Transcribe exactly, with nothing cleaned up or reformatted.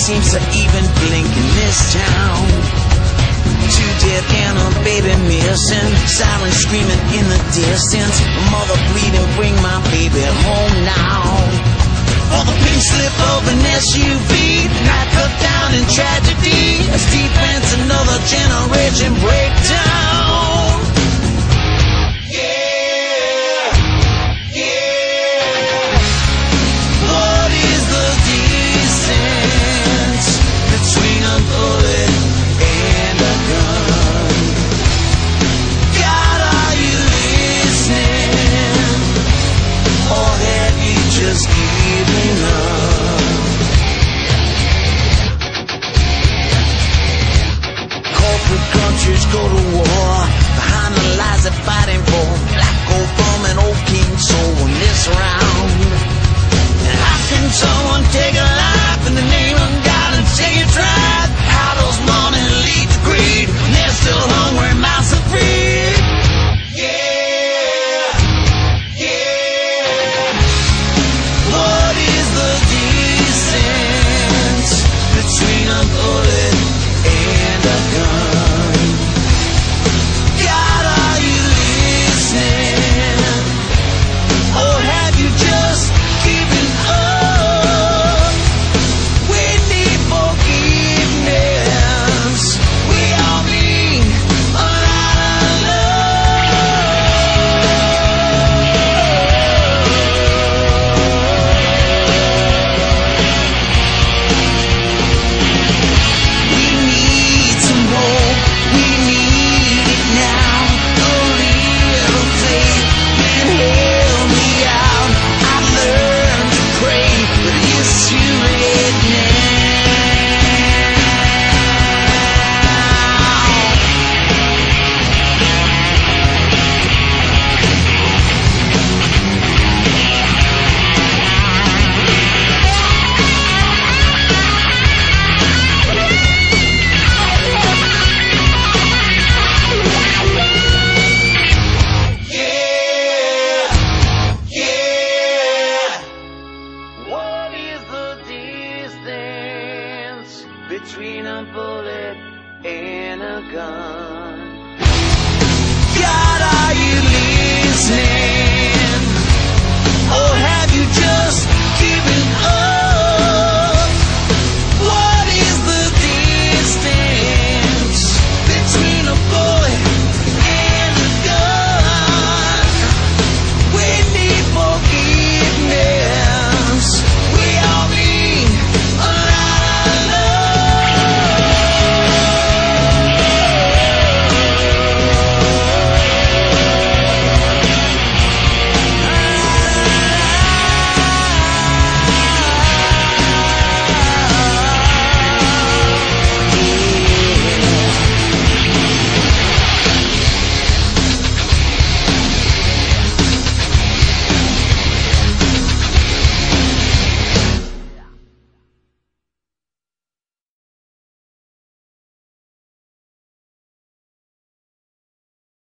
seems to even blink in this town. Two dead and a baby missing, sirens screaming in the distance. A mother bleeding, bring my baby home now. For the pink slip of an S U V, night cut down in tragedy, as deep ends another generation breakdown.